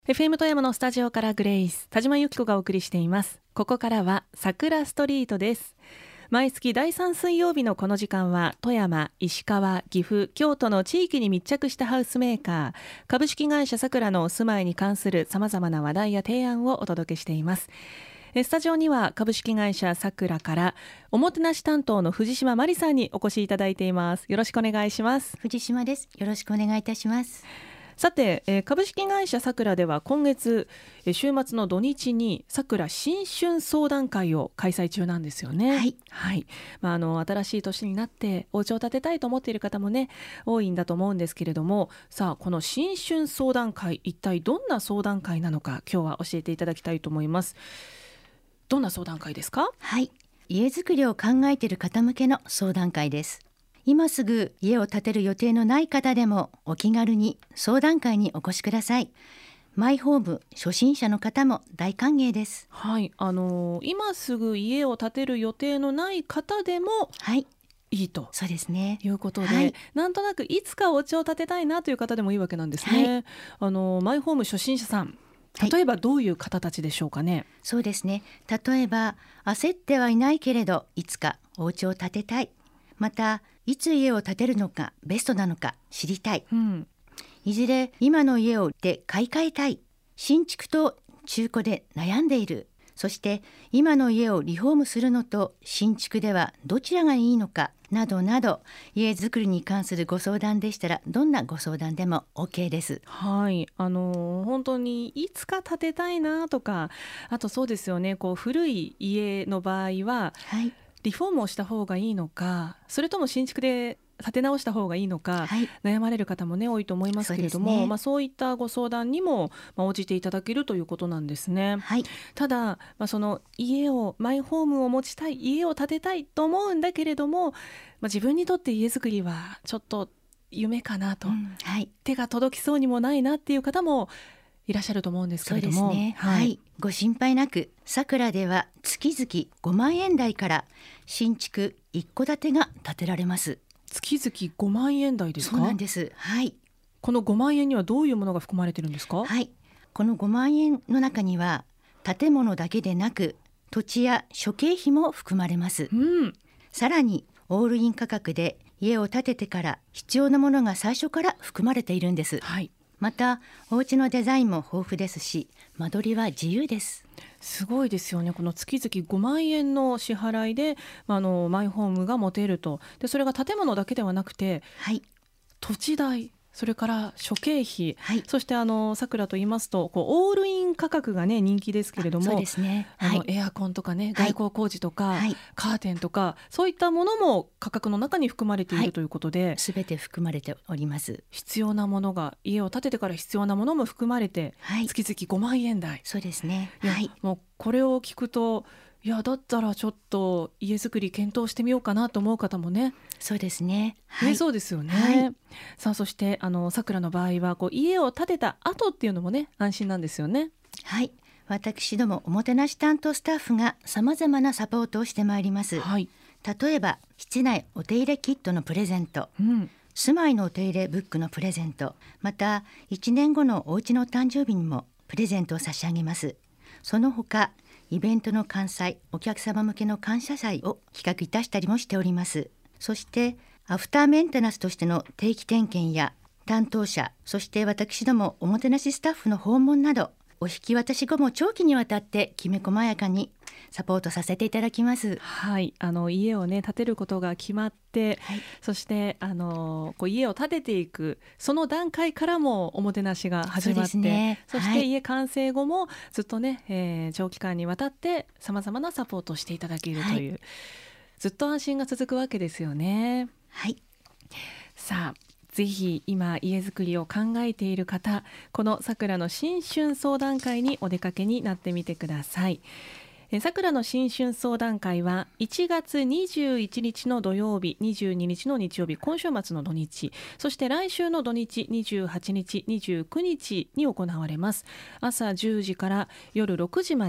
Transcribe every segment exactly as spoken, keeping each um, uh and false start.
エフエム 富山のスタジオからグレイス田島由紀子がお送りしています。ここからは桜ストリートです。毎月だいさん水曜日のこの時間は富山、石川、岐阜、京都の地域に密着したハウスメーカー株式会社さくらのお住まいに関するさまざまな話題や提案をお届けしています。スタジオには株式会社さくらからおもてなし担当の藤島真理さんにお越しいただいています。よろしくお願いします。 藤島です。よろしくお願いいたします。 さて、えー、株式会社さくらでは今月、えー、週末の土日にさくら新春相談会を開催中なんですよね。 はい、 はいまあ、あの新しい年になってお家を建てたいと思っている方もね多いんだと思うんですけれども、さあこの新春相談会、一体どんな相談会なのか今日は教えていただきたいと思います。どんな相談会ですか？ はい、家づくりを考えている方向けの相談会です。今すぐ家を建てる予定のない方でもお気軽に相談会にお越しください。マイホーム初心者の方も大歓迎です。 はい、あのー、今すぐ家を建てる予定のない方でも、 はいいいとそうですねいうことで、 はい、 なんとなくいつかお家を建てたいなという方でもいいわけなんですね。はい、あのマイホーム初心者さん、例えばどういう方たちでしょうかね？はい、 そうですね。例えば焦ってはいないけれどいつかお家を建てたい、またいつ家を建てるのがベストなのか知りたい、うん、いずれ今の家を売って買い替えたい、新築と中古で悩んでいる、そして今の家をリフォームするのと新築ではどちらがいいのかなどなど、家づくりに関するご相談でしたらどんなご相談でも OK です。 はい、あの本当にいつか建てたいなとか、あとそうですよね、こう古い家の場合は、はい、リフォームをした方がいいのか、それとも新築で建て直した方がいいのか、はい、悩まれる方もね多いと思いますけれども、 そうですね、まあ、そういったご相談にも、まあ、応じていただけるということなんですね。はい、ただ、まあ、その家をマイホームを持ちたい、家を建てたいと思うんだけれども、まあ、自分にとって家づくりはちょっと夢かなと、うんはい、手が届きそうにもないなっていう方もいらっしゃると思うんですけれども。 そうですね、はいはい、ご心配なく、さくらでは月々ごまんえん台から新築一戸建てが建てられます。 月々ごまんえん台ですか？ そうなんです、はい、 このごまんえんにはどういうものが含まれてるんですか？ はい、このごまんえんの中には建物だけでなく土地や諸経費も含まれます、うん、さらにオールイン価格で家を建ててから必要なものが最初から含まれているんです。はい、またお家のデザインも豊富ですし、間取りは自由です。 すごいですよね。この月々ごまんえんの支払いで、あのマイホームが持てると。でそれが建物だけではなくて、はい、土地代、それから諸経費、はい、そしてあのさくらと言いますと、こうオールイン価格がね人気ですけれども、 そうですね、 あの、はい、エアコンとかね、外交工事とか、はい、カーテンとかそういったものも価格の中に含まれている、はい、ということで、 すべて含まれております。 必要なものが、家を建ててから必要なものも含まれて、はい、月々ごまんえん台。 そうですね、 はい、もうこれを聞くと、いやだったらちょっと家づくり検討してみようかなと思う方もね、 そうですね、 はい、そうですよね、はい、さあそしてあのさくらの場合はこう家を建てた後っていうのもね安心なんですよね。 はい、私どもおもてなし担当スタッフがさまざまなサポートをしてまいります、はい、例えば室内お手入れキットのプレゼント、うん、住まいのお手入れブックのプレゼント、またいちねんごのお家の誕生日にもプレゼントを差し上げます。その他イベントの開催、お客様向けの感謝祭を企画いたしたりもしております。そしてアフターメンテナンスとしての定期点検や担当者、そして私どもおもてなしスタッフの訪問など、お引き渡し後も長期にわたってきめ細やかにサポートさせていただきます。 はい、あの家をね建てることが決まって、はい、そしてあのこう家を建てていくその段階からもおもてなしが始まって、 そ,、ね、そして家完成後もずっとね、えー、長期間にわたってさまざまなサポートをしていただけるという、はい、ずっと安心が続くわけですよね。 はい、 さあぜひ今家づくりを考えている方、このさくらの新春相談会にお出かけになってみてください。さくらの新春相談会はいちがつにじゅういちにちの土曜日、にじゅうににちの日曜日、今週末の土日、そして来週の土日にじゅうはちにち、にじゅうくにちに行われます。朝じゅうじから夜ろくじまで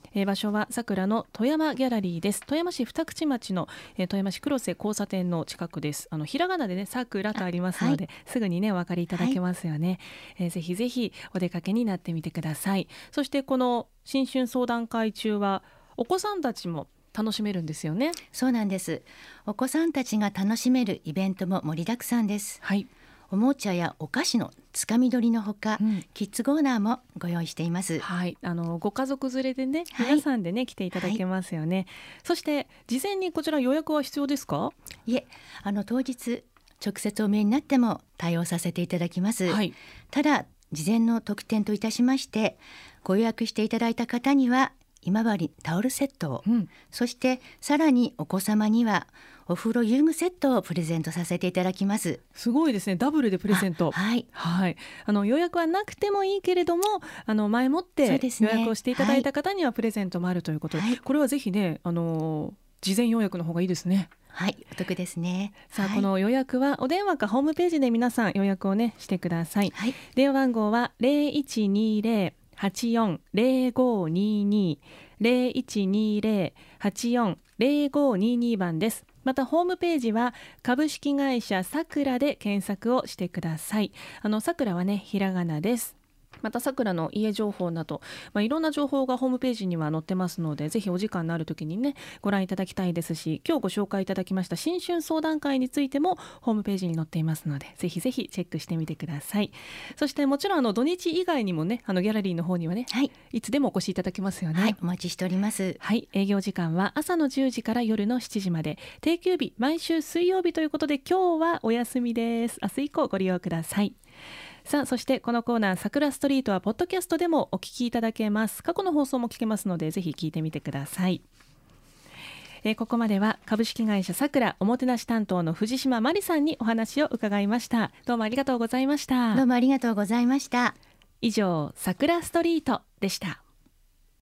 えー、場所は桜の富山ギャラリーです。富山市二口町の、えー、富山市黒瀬交差点の近くです。あのひらがなでね桜とありますので、はい、すぐにねお分かりいただけますよね、はい、えー、ぜひぜひお出かけになってみてください。そしてこの新春相談会中はお子さんたちも楽しめるんですよね。 そうなんです。お子さんたちが楽しめるイベントも盛りだくさんです、はい、おもちゃやお菓子のつかみ取りのほか、うん、キッズコーナーもご用意しています、 はい、あのご家族連れでね、はい、皆さんでね来ていただけますよね、はい、そして事前にこちら予約は必要ですか？ いえ、あの当日直接お見えになっても対応させていただきます、はい、ただ事前の特典といたしまして、ご予約していただいた方には今治タオルセットを、うん、そしてさらにお子様にはお風呂遊具セットをプレゼントさせていただきます。 すごいですね、ダブルでプレゼント。はい、はい、あの予約はなくてもいいけれども、あの前もって予約をしていただいた方にはプレゼントもあるということで、はい、これはぜひね、あの事前予約の方がいいですね。 はい、お得ですね。 さあ、 はい、 この予約はお電話かホームページで皆さん予約をねしてください、はい、電話番号は ゼロいちにゼロ はちよん ゼロごにに ゼロいちにゼロ はちよん ゼロごにに番です。またホームページは株式会社さくらで検索をしてください。あのさくらはねひらがなです。またさくらの家情報など、まあ、いろんな情報がホームページには載ってますので、ぜひお時間のある時にねご覧いただきたいですし、今日ご紹介いただきました新春相談会についてもホームページに載っていますので、ぜひぜひチェックしてみてください。そしてもちろんあの土日以外にもね、あのギャラリーの方にはね、はい、いつでもお越しいただけますよね。 はい、お待ちしております。 はい、営業時間は朝のじゅうじから夜のしちじまで、定休日毎週水曜日ということで今日はお休みです。明日以降ご利用ください。さあ、そしてこのコーナー桜ストリートはポッドキャストでもお聞きいただけます。過去の放送も聞けますので、ぜひ聞いてみてください。えー、ここまでは株式会社さくらおもてなし担当の藤島真理さんにお話を伺いました。どうもありがとうございました。 どうもありがとうございました。 以上、桜ストリートでした。